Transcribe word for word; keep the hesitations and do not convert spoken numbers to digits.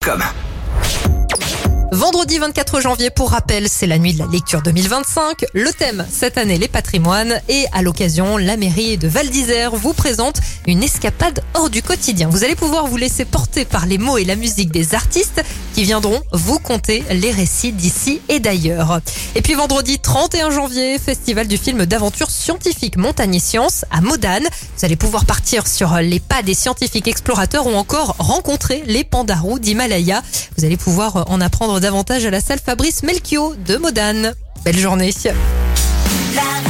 com. Vendredi vingt-quatre janvier, pour rappel, c'est la nuit de la lecture deux mille vingt-cinq. Le thème, cette année, les patrimoines. Et à l'occasion, la mairie de Val d'Isère vous présente une escapade hors du quotidien. Vous allez pouvoir vous laisser porter par les mots et la musique des artistes qui viendront vous conter les récits d'ici et d'ailleurs. Et puis vendredi trente et un janvier, festival du film d'aventure scientifique Montagne et Sciences à Modane. Vous allez pouvoir partir sur les pas des scientifiques explorateurs ou encore rencontrer les pandarous d'Himalaya. Vous allez pouvoir en apprendre davantage à la salle Fabrice Melchior de Modane. Belle journée.